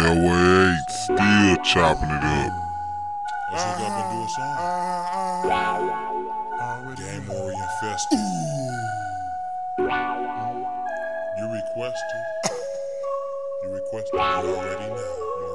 DOA 8 still chopping it up. Let's hook up and do a song. Game Warrior Festive. You requested. You requested. You already know.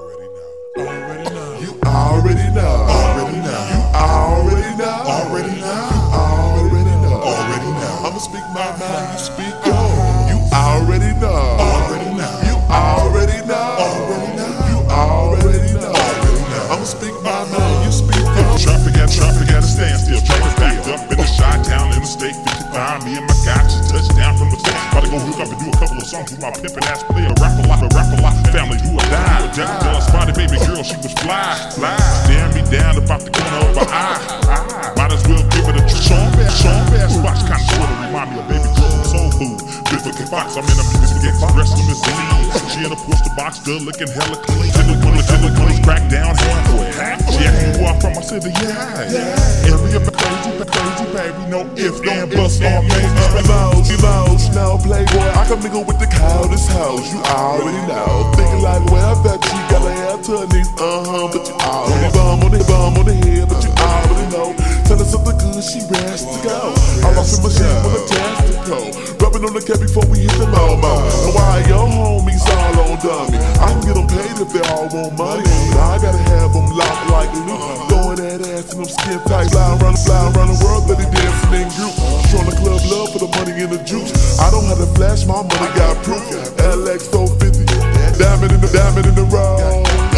You already know. You already know. Already know. You already know. Already know. You already know. Already know. I'ma speak my mind. You speak yours. You already know. Already know. You already know. Already know. You already know. Already know. I'ma speak my mind. You speak yours. Traffic at a standstill. Traffic backed up in the Chi-Town Interstate 55. Me and my guy just touched down from the state. About to go hook up and do a couple of songs with my pimpin' ass player. Rap a lot, family do or die. Tell a spotty baby girl she was fly. Staring me down about the corner of her eye. Might as well give it a sharp ass watch. Kinda sorta remind me of baby girl from Soul Food. Biblical Fox, I'm in a music express limousine. She in a poster box, good looking hella clean. Till the colors crack down halfway. She asked me where I'm from, I said yeah. Area crazy baby, no ifs, don't bust on me. Emotion, now playboy, I can mingle with the cow, this house, you already know. Thinking like, well, I bet you got a hair to her knees, but you already bum on the head, but you already know. Tell her something good, she ready to go. I'm off in my shit with a testicle. Rubbing on the cat before we hit the Momo. And why your homies all on dummy? I can get them paid if they all want money. But I gotta have them locked like Luke. Throwing that ass in them skin tight. Fly around the world, that he dancing in group. Showing the club love for the money and the juice. I don't have to flash, my money got proof. LX 450, diamond in the road.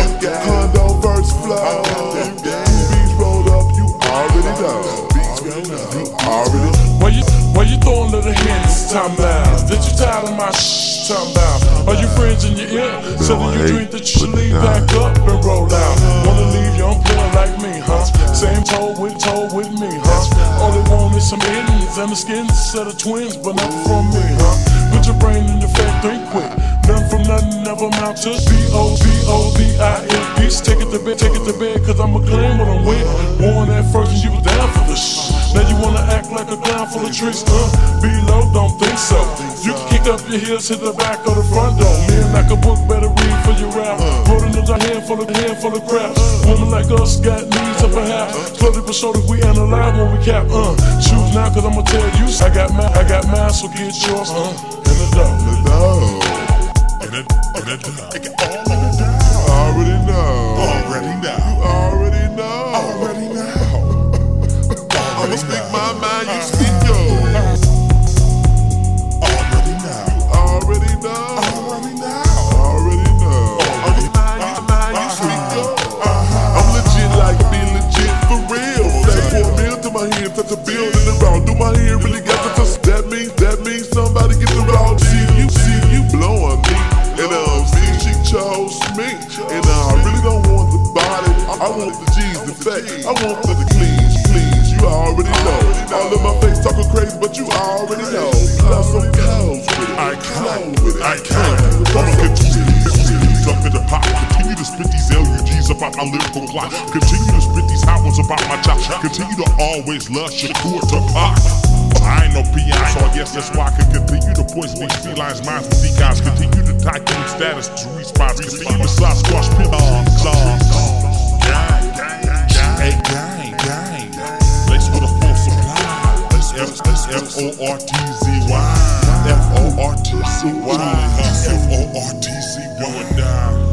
Condo first flow. Beats rolled up, you already know. You already know. Why you throwing little hints, time out? Did you tired of my time out? Are you friends in your ear? So that you drink that you should leave back up and roll out. Wanna leave young player like me, huh? Same toe with me, huh? All they want is some ends and the skins set of twins, but not from me, huh? Put your brain in the fact, think quick. Nothing from nothing, never amount to B-O-B-O-B-I-N-Peace. Take it to bed, cause I'ma claim what I'm with. Born at first and you was down for the shit. Now you wanna act like a clown full of tricks, Be low, don't think so. You can kick up your heels, hit the back or the front door. Man like a book, better read for your rap. Wrote another handful of crap. Woman like us got needs up a half. Slowly but surely we analyze when we cap. Choose now cause I'ma tell you. I got mine, so get yours. In the dough. Already know. I'ma speak my mind, you speak yours. Already know. You speak yours. I'm legit like being legit for real. Say 4 million to my hand, touch a bill in the round. Do my hair really got to touch? That means somebody get the round. See you blowing me. And she chose me. And I really don't want the body. I want the G's, the fact. I want the cleans. You already know. All of my face talking crazy, but you already know. Plus some cows with it. I can't. I'ma continue up in the pot. Continue to spit these LUGs about my lyrical plot. Continue to spit these hot ones about my chop. Continue to always love Shakur Tupac. I ain't no peon, so I guess that's why I can continue to poison these felines' minds with decons. Continue to tycoon status to response. Continue to Sasquatch pimp. Gang. Laced with a full supply. F-O-R-T-Z-Y. F-O-R-T-C-Y. F-O-R-T-C going down.